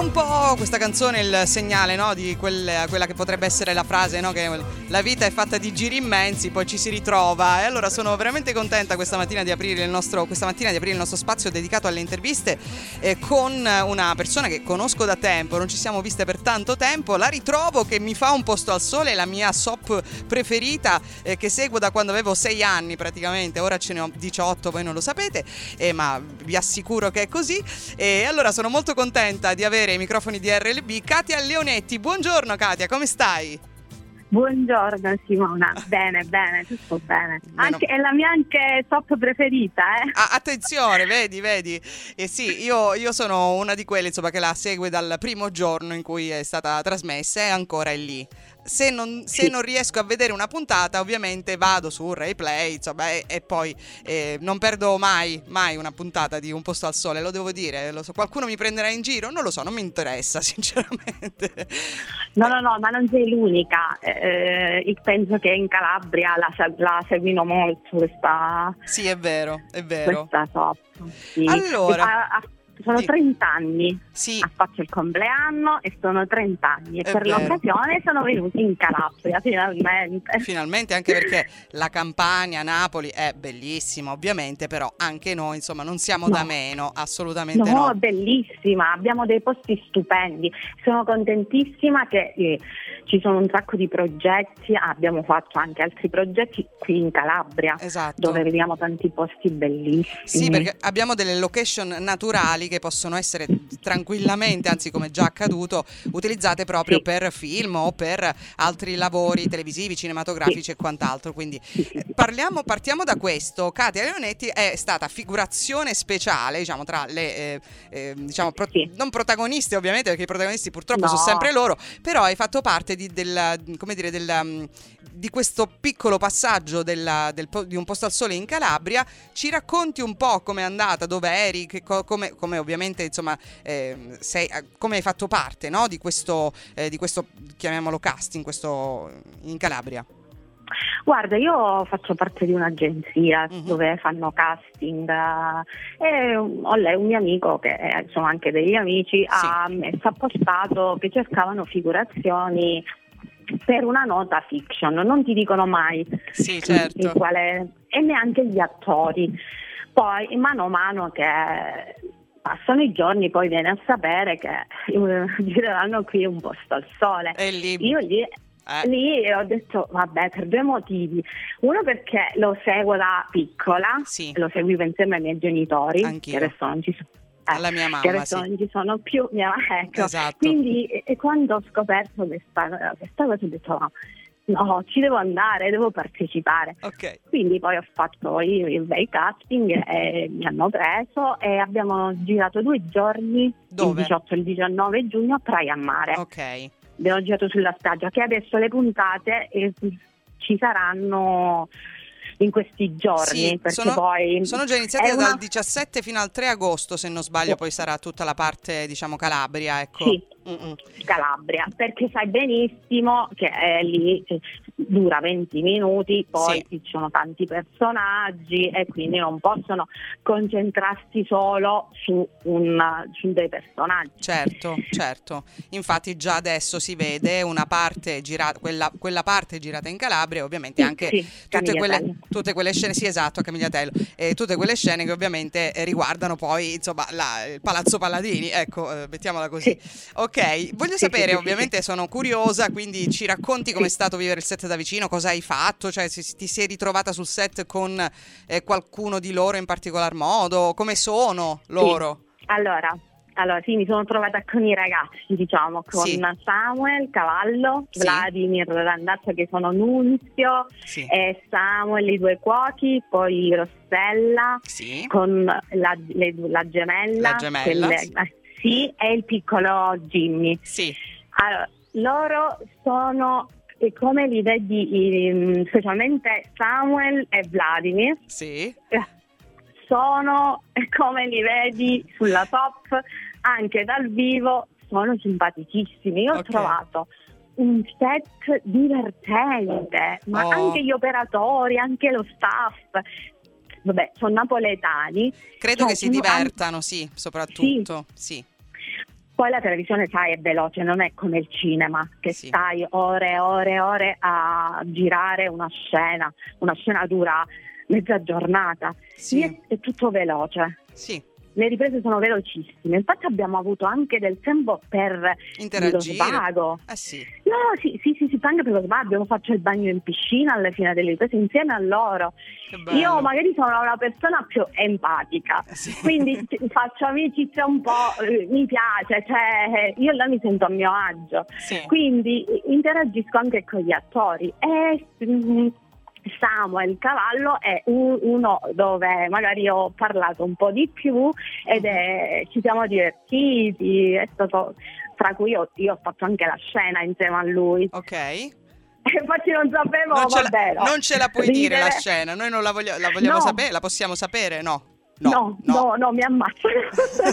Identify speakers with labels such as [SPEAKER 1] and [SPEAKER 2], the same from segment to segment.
[SPEAKER 1] un po' questa canzone il segnale, no? Di quella che potrebbe essere la frase, no? Che la vita è fatta di giri immensi, poi ci si ritrova. E allora sono veramente contenta questa mattina di aprire il nostro spazio dedicato alle interviste con una persona che conosco da tempo, non ci siamo viste per tanto tempo. La ritrovo che mi fa un posto al sole, la mia soap preferita che seguo da quando avevo 6 anni praticamente. Ora ce ne ho 18, voi non lo sapete, ma vi assicuro che è così. E allora sono molto contenta di avere i microfoni di RLB Katia Leonetti. Buongiorno Katia, come stai?
[SPEAKER 2] Buongiorno Simona, bene, tutto bene. È la mia anche top preferita,
[SPEAKER 1] attenzione, vedi. Sì, io sono una di quelle, insomma, che la segue dal primo giorno in cui è stata trasmessa e ancora è lì. Se non riesco a vedere una puntata, ovviamente vado su Rai Play, insomma, e poi non perdo mai una puntata di Un posto al sole, lo devo dire. Lo so, qualcuno mi prenderà in giro? Non lo so, non mi interessa sinceramente.
[SPEAKER 2] No, ma non sei l'unica. Penso che in Calabria la seguino molto questa.
[SPEAKER 1] Sì, è vero.
[SPEAKER 2] Questa top. Sì.
[SPEAKER 1] Allora,
[SPEAKER 2] sono 30 anni,
[SPEAKER 1] sì.
[SPEAKER 2] Ha fatto il compleanno e sono 30 anni e
[SPEAKER 1] È
[SPEAKER 2] per
[SPEAKER 1] vero.
[SPEAKER 2] l'occasione sono venuti in Calabria
[SPEAKER 1] finalmente, anche perché la Campania, Napoli è bellissima ovviamente, però anche noi insomma non siamo da meno, assolutamente no.
[SPEAKER 2] No, bellissima, abbiamo dei posti stupendi, sono contentissima che ci sono un sacco di progetti, abbiamo fatto anche altri progetti qui in Calabria,
[SPEAKER 1] esatto,
[SPEAKER 2] dove vediamo tanti posti bellissimi.
[SPEAKER 1] Sì, perché abbiamo delle location naturali che possono essere tranquillamente, anzi come già accaduto, utilizzate proprio per film o per altri lavori televisivi, cinematografici e quant'altro. Quindi partiamo da questo. Katia Leonetti è stata figurazione speciale, diciamo, tra le non protagoniste ovviamente, perché i protagonisti purtroppo sono sempre loro, però hai fatto parte di questo piccolo passaggio di Un posto al sole in Calabria. Ci racconti un po' com'è andata, dove eri, come ovviamente insomma come hai fatto parte, no? di questo chiamiamolo casting in Calabria.
[SPEAKER 2] Guarda, io faccio parte di un'agenzia dove fanno casting e un mio amico, che sono anche degli amici, ha messo a postato che cercavano figurazioni per una nota fiction, non ti dicono mai
[SPEAKER 1] certo.
[SPEAKER 2] E neanche gli attori. Poi mano a mano che passano i giorni, poi viene a sapere che gireranno qui Un posto al sole.
[SPEAKER 1] E lì
[SPEAKER 2] io lì ho detto vabbè, per 2 motivi. Uno, perché lo seguo da piccola, lo seguivo insieme ai miei genitori.
[SPEAKER 1] Anch'io.
[SPEAKER 2] Che adesso non ci sono.
[SPEAKER 1] Alla mia mamma,
[SPEAKER 2] che adesso non ci sono più, ecco.
[SPEAKER 1] Esatto.
[SPEAKER 2] Quindi quando ho scoperto questa cosa ho detto no, ci devo andare, devo partecipare.
[SPEAKER 1] Okay.
[SPEAKER 2] Quindi poi ho fatto il bei casting e mi hanno preso e abbiamo girato 2 giorni.
[SPEAKER 1] Dove?
[SPEAKER 2] Il 18 e il 19 giugno a Praia a Mare.
[SPEAKER 1] Ok.
[SPEAKER 2] Abbiamo girato sulla spiaggia, che adesso le puntate ci saranno in questi giorni, perché
[SPEAKER 1] sono già iniziate dal 17 fino al 3 agosto, se non sbaglio. Poi sarà tutta la parte, diciamo, Calabria, ecco.
[SPEAKER 2] Sì, Calabria, perché sai benissimo che lì dura 20 minuti, poi ci sono tanti personaggi e quindi non possono concentrarsi solo su dei personaggi.
[SPEAKER 1] Certo. Infatti già adesso si vede una parte girata, quella parte girata in Calabria, ovviamente anche tutte quelle scene, esatto, a Camigliatello, e tutte quelle scene che ovviamente riguardano poi insomma il Palazzo Palladini, ecco, mettiamola così. Ok, voglio sapere, ovviamente sono curiosa, quindi ci racconti com'è stato vivere il set da vicino, cosa hai fatto, cioè se ti sei ritrovata sul set con qualcuno di loro in particolar modo, come sono loro?
[SPEAKER 2] Allora sì, mi sono trovata con i ragazzi, diciamo, con Samuel Cavallo, Vladimir Randazzo, che sono Nunzio, e Samuel, i 2 cuochi, poi Rossella, con la gemella, e il piccolo Jimmy. Allora, loro sono, come li vedi, specialmente Samuel e Vladimir, sono come li vedi sulla top, anche dal vivo sono simpaticissimi. Io ho trovato un set divertente, ma anche gli operatori, anche lo staff, vabbè, sono napoletani.
[SPEAKER 1] Credo che si divertano, soprattutto.
[SPEAKER 2] Poi la televisione, sai, è veloce, non è come il cinema, che stai ore e ore e ore a girare una scena dura mezza giornata. È tutto veloce.
[SPEAKER 1] Sì.
[SPEAKER 2] Le riprese sono velocissime, infatti abbiamo avuto anche del tempo per
[SPEAKER 1] interagire.
[SPEAKER 2] Lo svago.
[SPEAKER 1] Sì.
[SPEAKER 2] No, sì, anche per lo svago. Abbiamo fatto il bagno in piscina alla fine delle riprese insieme a loro. Io magari sono una persona più empatica, quindi faccio amicizia un po', mi piace, cioè io là mi sento a mio agio, quindi interagisco anche con gli attori e Samuel Cavallo è uno dove magari ho parlato un po' di più ed ci siamo divertiti, è stato, tra cui io ho fatto anche la scena insieme a lui.
[SPEAKER 1] Ok.
[SPEAKER 2] Infatti non sapevo,
[SPEAKER 1] non ce la puoi dire la scena, noi non la vogliamo sapere, la possiamo sapere? No,
[SPEAKER 2] mi ammazzano.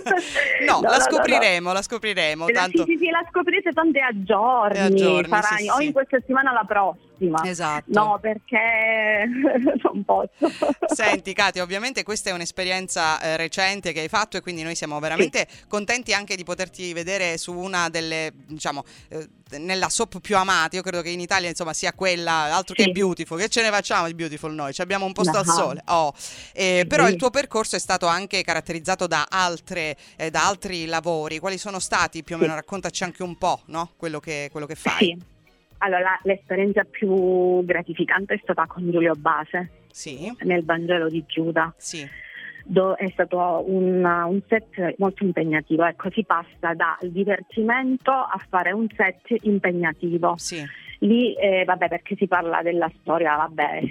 [SPEAKER 1] La scopriremo.
[SPEAKER 2] Sì,
[SPEAKER 1] Tanto...
[SPEAKER 2] sì, la scoprirete tanto a giorni saranno, o in questa settimana la prossima.
[SPEAKER 1] Esatto.
[SPEAKER 2] No, perché non posso.
[SPEAKER 1] Senti Katia, ovviamente questa è un'esperienza recente che hai fatto e quindi noi siamo veramente contenti anche di poterti vedere su una delle, diciamo, nella soap più amate. Io credo che in Italia insomma sia quella, altro che Beautiful, che ce ne facciamo di Beautiful noi, ci abbiamo un posto al sole. Però il tuo percorso è stato anche caratterizzato da altri lavori. Quali sono stati più o meno? Raccontaci anche un po', no? Quello che fai.
[SPEAKER 2] Sì. Allora, l'esperienza più gratificante è stata con Giulio Base, nel Vangelo di Giuda.
[SPEAKER 1] Sì.
[SPEAKER 2] È stato un set molto impegnativo, ecco, si passa dal divertimento a fare un set impegnativo.
[SPEAKER 1] Sì.
[SPEAKER 2] Lì, perché si parla della storia,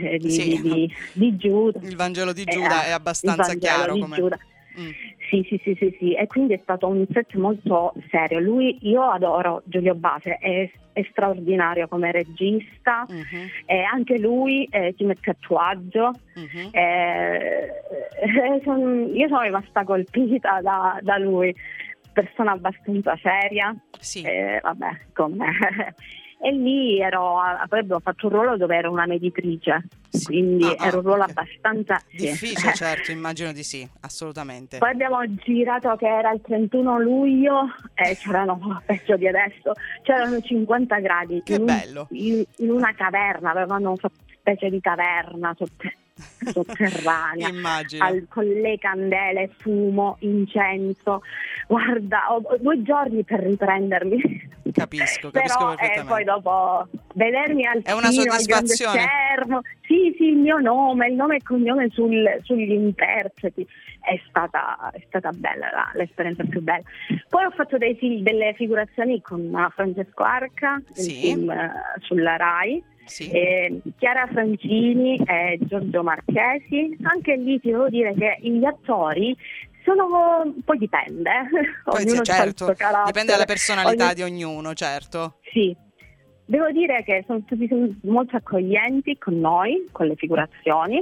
[SPEAKER 2] di Giuda.
[SPEAKER 1] Il Vangelo di Giuda è abbastanza chiaro come...
[SPEAKER 2] Sì, e quindi è stato un set molto serio. Io adoro Giulio Base, è straordinario come regista, e anche lui si mette a tuo agio. Io sono rimasta colpita da lui, persona abbastanza seria. E lì poi abbiamo fatto un ruolo dove ero una mediatrice, quindi era un ruolo abbastanza
[SPEAKER 1] difficile, certo, immagino di sì, assolutamente.
[SPEAKER 2] Poi abbiamo girato che era il 31 luglio e c'erano, peggio di adesso, c'erano 50 gradi.
[SPEAKER 1] Che bello!
[SPEAKER 2] In una caverna, avevano fatto una specie di caverna sotterranea.
[SPEAKER 1] Immagino.
[SPEAKER 2] Con le candele, fumo, incenso. Guarda, ho 2 giorni per riprendermi.
[SPEAKER 1] Capisco
[SPEAKER 2] Però,
[SPEAKER 1] perfettamente.
[SPEAKER 2] Poi dopo vedermi al
[SPEAKER 1] è una soddisfazione.
[SPEAKER 2] Al grande schermo, il mio nome, il nome e cognome sugli interpreti, è stata bella, l'esperienza più bella. Poi ho fatto delle figurazioni con Francesco Arca, il film sulla Rai. Chiara Francini e Giorgio Marchesi. Anche lì ti devo dire che gli attori poi dipende.
[SPEAKER 1] Poi certo, dipende dalla personalità di ognuno, certo.
[SPEAKER 2] Sì, devo dire che sono stati molto accoglienti con noi, con le figurazioni,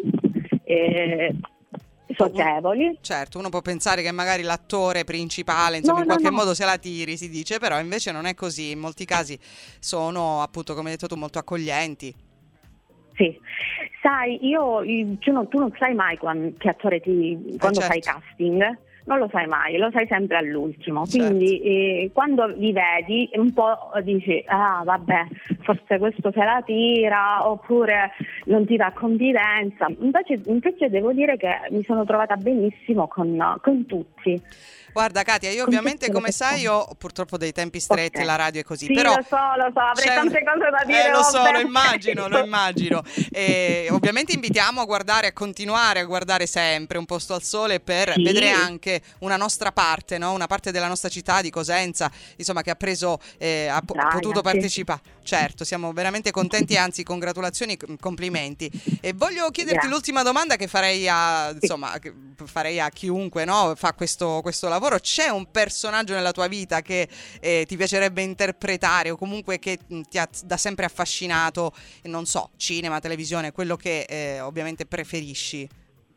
[SPEAKER 2] socievoli.
[SPEAKER 1] Certo, uno può pensare che magari l'attore principale, insomma, in qualche modo se la tiri, si dice, però invece non è così. In molti casi sono, appunto, come hai detto tu, molto accoglienti.
[SPEAKER 2] Sì, sai, tu non sai mai che attore quando fai casting, non lo sai mai, lo sai sempre all'ultimo. Quindi quando li vedi un po' dici, forse questo se la tira, oppure non ti dà confidenza. Invece devo dire che mi sono trovata benissimo con tutti.
[SPEAKER 1] Guarda Katia, io ovviamente, come sai, ho purtroppo dei tempi stretti, la radio è così.
[SPEAKER 2] Sì,
[SPEAKER 1] però
[SPEAKER 2] lo so, avrei tante cose da dire.
[SPEAKER 1] Lo immagino. Ovviamente invitiamo a continuare a guardare sempre Un posto al sole per vedere anche una nostra parte, no? Una parte della nostra città di Cosenza, insomma, che ha potuto partecipare. Certo, siamo veramente contenti, anzi congratulazioni, complimenti. E voglio chiederti l'ultima domanda che farei a chiunque, no, fa questo lavoro. C'è un personaggio nella tua vita che ti piacerebbe interpretare, o comunque che ti ha da sempre affascinato, non so, cinema, televisione, quello che ovviamente preferisci?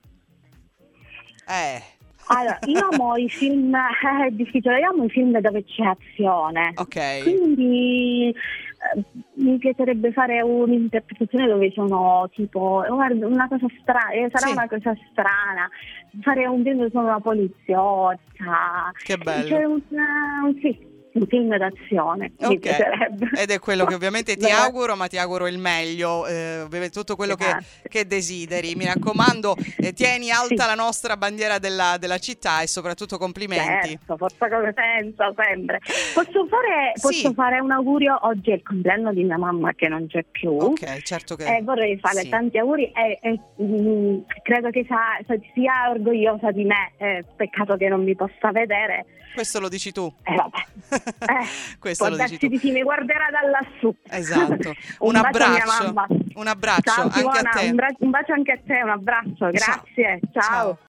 [SPEAKER 2] Allora, io amo i film, è difficile, io amo i film dove c'è azione.
[SPEAKER 1] Ok.
[SPEAKER 2] Quindi mi piacerebbe fare un'interpretazione dove sono tipo una cosa strana, sarà una cosa strana, fare un film dove sono una poliziotta.
[SPEAKER 1] Che bello.
[SPEAKER 2] C'è un film d'azione, mi piacerebbe.
[SPEAKER 1] Ed è quello che ovviamente ti auguro, ma ti auguro il meglio, tutto quello che desideri. Mi raccomando, tieni alta la nostra bandiera della città e soprattutto complimenti.
[SPEAKER 2] Certo, forza come senza, sempre. Posso fare un augurio? Oggi è il compleanno di mia mamma che non c'è più.
[SPEAKER 1] Ok, certo che
[SPEAKER 2] vorrei fare tanti auguri e credo che sia orgogliosa di me, peccato che non mi possa vedere.
[SPEAKER 1] Questo lo dici tu.
[SPEAKER 2] Vabbè.
[SPEAKER 1] Questo lo dici tu.
[SPEAKER 2] Mi guarderà da lassù.
[SPEAKER 1] Esatto. Un abbraccio. Un abbraccio.
[SPEAKER 2] Ciao,
[SPEAKER 1] anche
[SPEAKER 2] Simona,
[SPEAKER 1] a te.
[SPEAKER 2] Un bacio anche a te, un abbraccio. Grazie. Ciao.